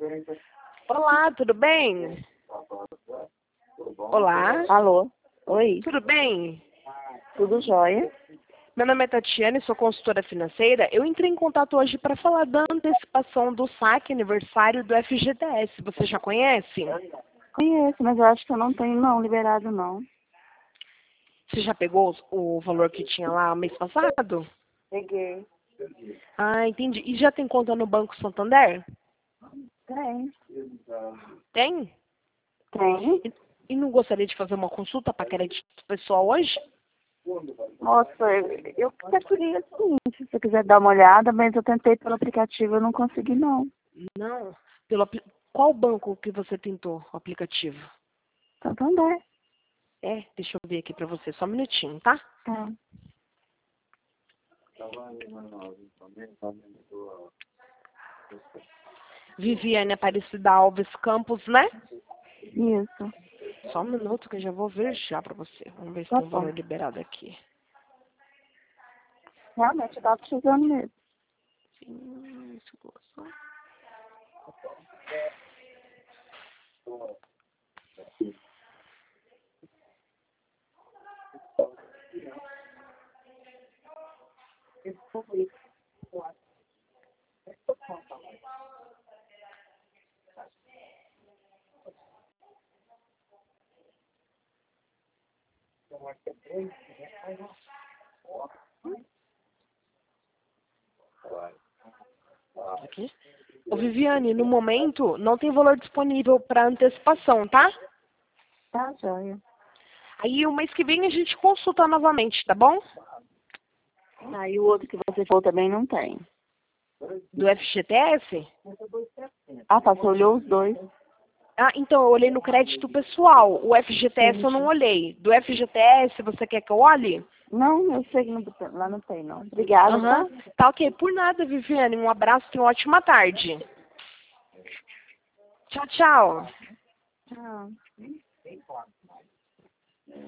Olá, tudo bem? Olá, Alô? Oi, tudo bem? tudo jóia? Meu nome é Tatiane, sou consultora financeira. Eu entrei em contato hoje para falar da antecipação do saque aniversário do FGTS. Você já conhece? Conheço, mas eu acho que eu não tenho não, liberado não. Você já pegou o valor que tinha lá mês passado? Peguei. Ah, entendi. E já tem conta no Banco Santander? Tem. Tem? Tem? E não gostaria de fazer uma consulta para crédito pessoal hoje? Nossa, eu até queria sim, se você quiser dar uma olhada, mas eu tentei pelo aplicativo, eu não consegui não. Não. Qual banco que você tentou, o aplicativo? Santander. É, deixa eu ver aqui para você, só um minutinho, tá? Tá. Viviane Aparecida Alves Campos, né? Isso. Só um minuto que eu já vou ver já pra você. Vamos ver se Tá tem um bom. valor liberado aqui. Realmente, eu tava precisando mesmo. Circulação. Aqui. Ô, Viviane, no momento não tem valor disponível para antecipação, tá? Tá jóia. Aí o mês que vem a gente consulta novamente, tá bom? Aí o outro que você falou também não tem. Do FGTS? Ah, tá, você olhou os dois. Ah, então eu olhei no crédito pessoal. O FGTS eu não olhei. Do FGTS você quer que eu olhe? Não, eu sei que lá não tem não. Obrigada, Aham. tá? Tá ok. Por nada, Viviane. Um abraço e uma ótima tarde. Tchau, tchau. Tchau.